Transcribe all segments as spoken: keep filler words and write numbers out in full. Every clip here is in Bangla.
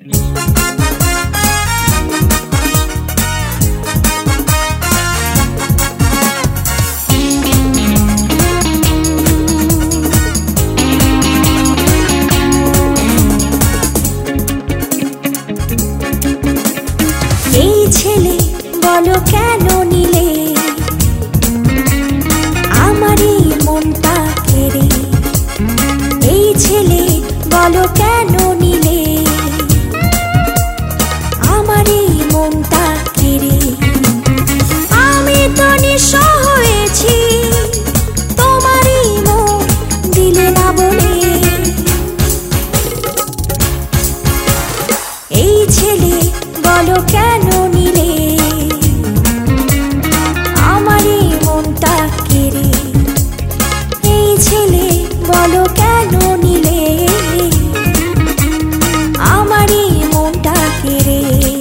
এই ছেলে বলো কেন নিলে আমারই মনটা কেড়ে, এই ছেলে বলো কেন নিলে আমারই মনটা কেড়ে। আমি তো নিঃস্ব হয়েছি তোমারই মন দিলে না বলে, এই ছেলে বলো কেন নিলে আমারই মনটা কেড়ে, এই ছেলে বলো কেন নিলে আমারই মনটা কেড়ে।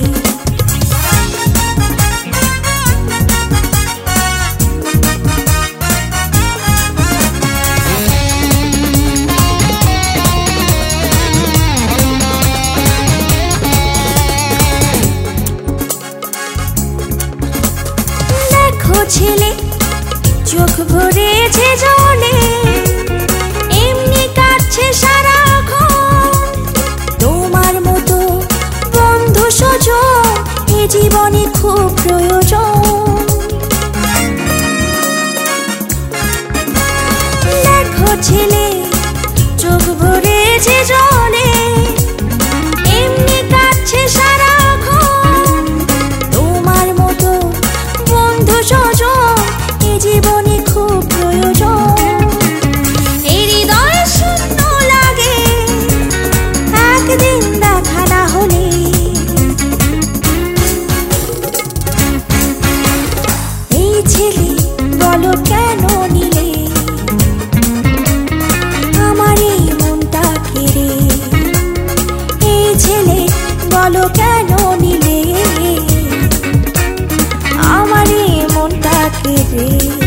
ছেলে চোখ ভরেছে জলে, এমনি কাটছে সারাক্ষণ, তোমার মতো বন্ধু সজন এ জীবনে খুব প্রয়োজন। দেখো ছেলে চোখ ভরেছে জলে, এমনি কাটছে সারাক্ষণ, তোমার মতো বন্ধু সজন এ জীবনে খুব প্রয়োজন। এই হৃদয় শূন্য লাগে একদিন দেখা না হলে, এই ছেলে বলো কেন নিলে আমারই মনটা কেড়ে, এই ছেলে বলো কেন নিলে আমারই মনটা কেড়ে।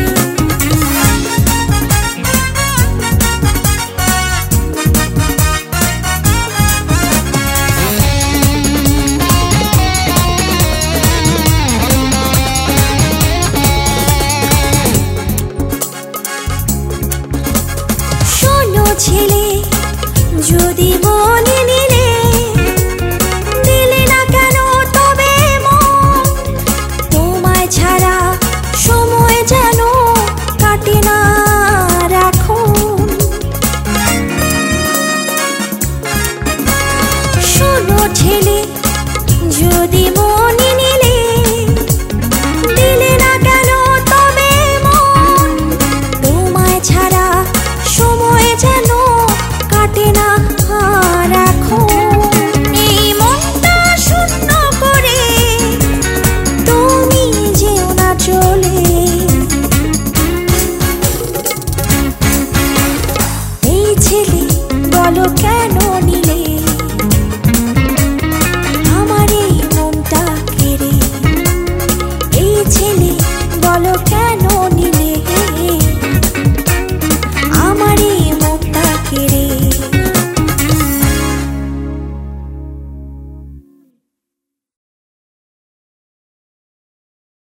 শোনো ছেলে যদি মনে নিলে দিলে না কেন তবে মন, তোমায় ছাড়া সময় যেন কাটে না রাখুন। শোনো ছেলে যদি